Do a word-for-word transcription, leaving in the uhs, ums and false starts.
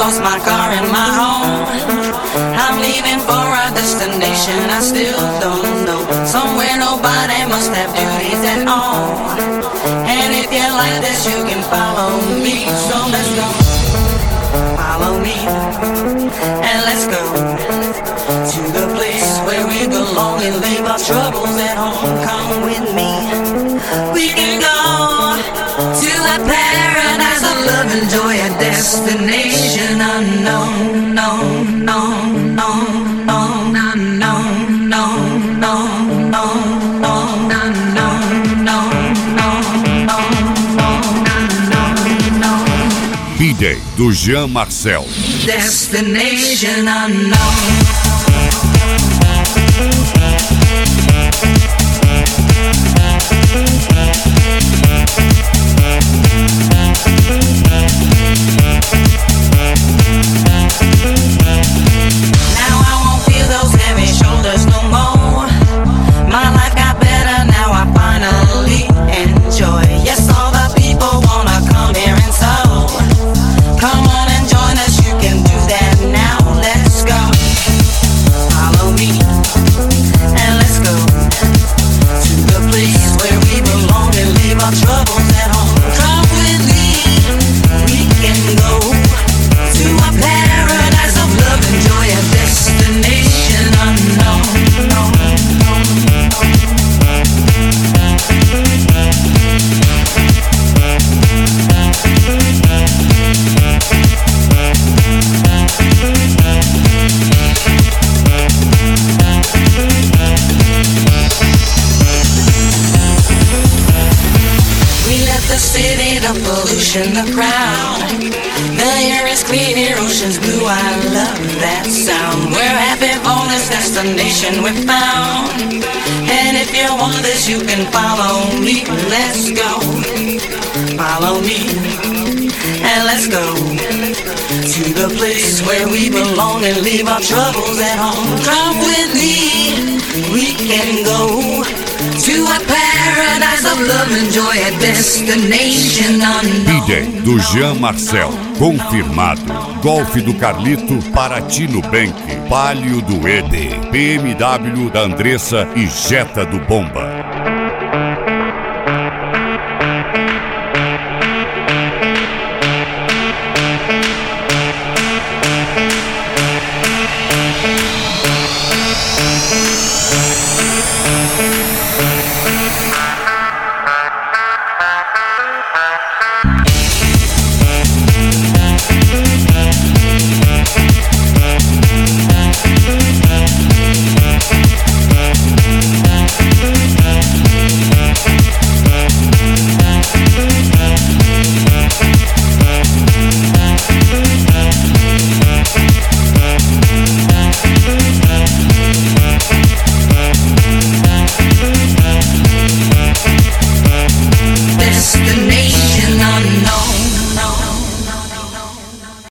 lost my car and my home. I'm leaving for a destination I still don't know. Somewhere nobody must have duties at all. And if you like this, you can follow me. So let's go. Follow me. And let's go to the place where we belong and leave our troubles at home. Come with me. We can go to a paradise of love and joy, a destination unknown, no, no, no, no, no, no, no, no, no, no, B-Day do Jean Marcel. Destination unknown. The crowd, the air is clear, ocean's blue, I love that sound. We're happy for this destination we found. And if you want this, you can follow me. Let's go, follow me. And let's go to the place where we belong and leave our troubles at home. Come with me, we can go to a paradise of love and joy, a destination unknown. B-Day do Jean Marcel, confirmado. Golf do Carlito, Paraty Nubank, Palio do Ede, B M W da Andressa e Jetta do Bomba. We'll be right back.